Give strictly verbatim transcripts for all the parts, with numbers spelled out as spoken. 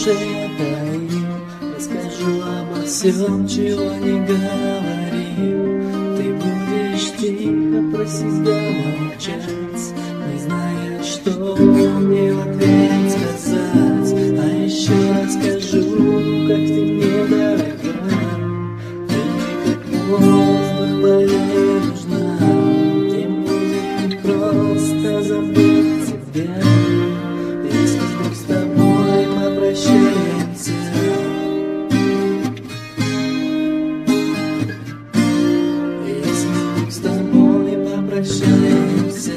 душе таил. Расскажу обо всем, чего не говорил. Ты будешь тихо про себя молчать, не зная, что мне в ответ сказать. А еще расскажу, как ты мне дорога. Ты мне как воздух, поверь, нужна. Мне будет непросто забыть тебя, если вдруг с тобой попрощаемся. Если вдруг с тобой попрощаемся.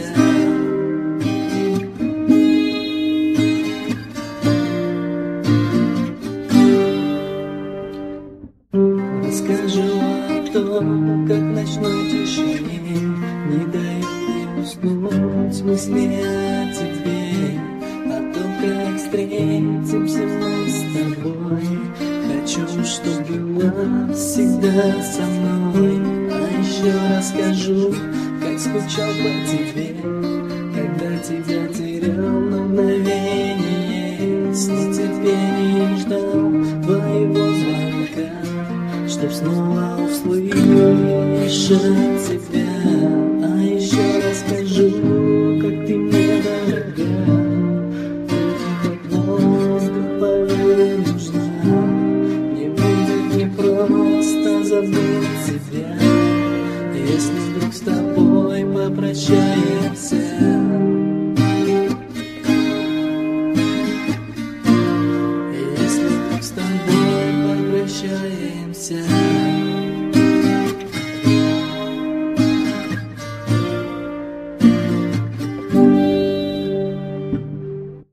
Расскажу о том, как в ночной тишине не дает мне уснуть мысли о тебе, о том, как встретимся мы с тобой. Хочу, чтобы была всегда со мной. А еще расскажу, как скучал по тебе, когда тебя терял на мгновение. С нетерпением ждал твоего звонка, чтоб снова услышать тебя. А еще расскажу, как ты мне дорога. Ты как воздух, поверь, нужна. Мне будет непросто забыть тебя, если вдруг с тобой попрощаемся.